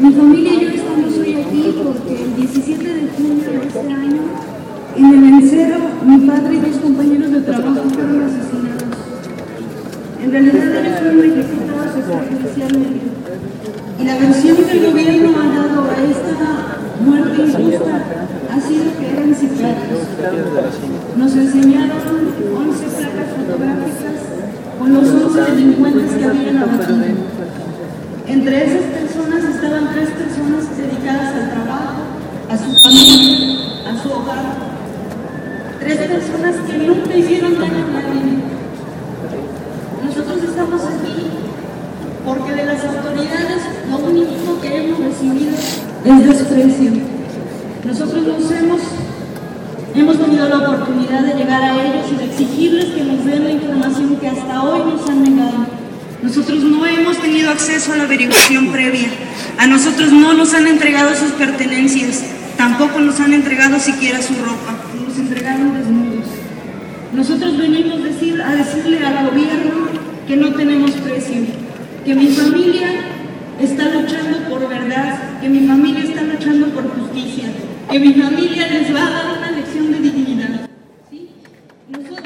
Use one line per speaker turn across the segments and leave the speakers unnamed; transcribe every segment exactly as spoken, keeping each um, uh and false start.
Mi familia y yo estamos hoy aquí porque el diecisiete de junio de este año, en el encero, mi padre y dos compañeros de trabajo fueron asesinados. En realidad ellos fueron ejecutados extrajudicialmente. Y la versión que el gobierno ha dado a esta muerte injusta ha sido que eran sicarios. Nos enseñaron once placas fotográficas con los once delincuentes que habían abatido. Entre esas personas estaban tres personas dedicadas al trabajo, a su familia, a su hogar. Tres personas que nunca hicieron daño a nadie. Nosotros estamos aquí porque de las autoridades lo único que hemos recibido es desprecio. Nosotros nos hemos, hemos tenido la oportunidad de llegar a ellos y de exigirles que nos den la información que hasta hoy nos han negado. Nosotros no hemos tenido acceso a la averiguación previa. A nosotros no nos han entregado sus pertenencias. Tampoco nos han entregado siquiera su ropa. Nos entregaron desnudos. Nosotros venimos decir, a decirle al gobierno que no tenemos precio, que mi familia está luchando por verdad, que mi familia está luchando por justicia, que mi familia les va a dar una lección de dignidad. ¿Sí? Nosotros...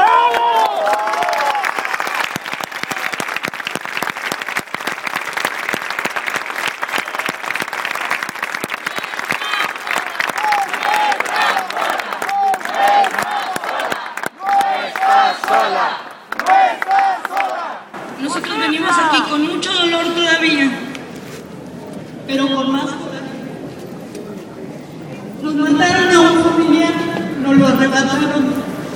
Nosotros venimos aquí con mucho dolor todavía, pero con más coraje. Nos mataron a un familiar, nos lo arrebataron,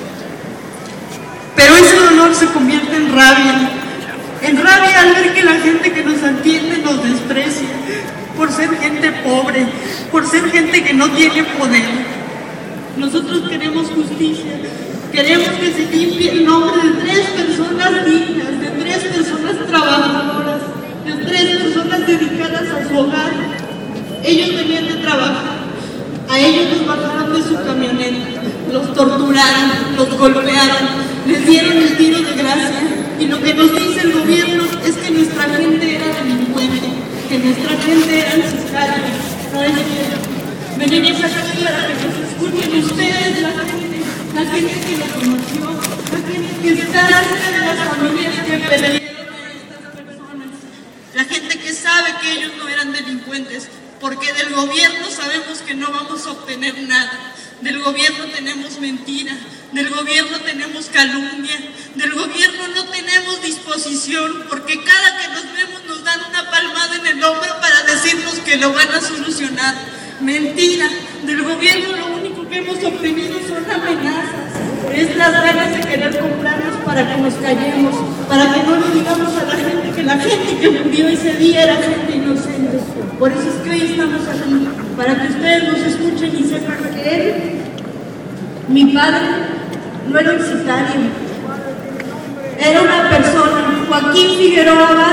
pero ese dolor se convierte en rabia, en rabia al ver que la gente que nos atiende nos desprecia, por ser gente pobre, por ser gente que no tiene poder. Nosotros queremos justicia. Queremos que se limpie el nombre de tres personas dignas, de tres personas trabajadoras, de tres personas dedicadas a su hogar. Ellos venían de trabajar, a ellos los bajaron de su camioneta, los torturaron, los golpearon, les dieron el tiro de gracia. Y lo que nos dice el gobierno es que nuestra gente era delincuente, que nuestra gente eran sicarios. No es cierto. Venimos aquí para que nos escuchen ustedes, la gente. La gente que lo conoció, la gente que está cerca de las familias que perdieron a estas personas, la gente que sabe que ellos no eran delincuentes, porque del gobierno sabemos que no vamos a obtener nada, del gobierno tenemos mentira, del gobierno tenemos calumnia, del gobierno no tenemos disposición, porque cada que nos vemos nos dan una palmada en el hombro para decirnos que lo van a solucionar. Mentira, del gobierno lo único que hemos obtenido son amenazas, es las ganas de querer comprarnos para que nos callemos, para que no le digamos a la gente que la gente que murió ese día era gente inocente. Por eso es que hoy estamos aquí, para que ustedes nos escuchen y sepan que él, mi padre, no era un sicario, era una persona, Joaquín Figueroa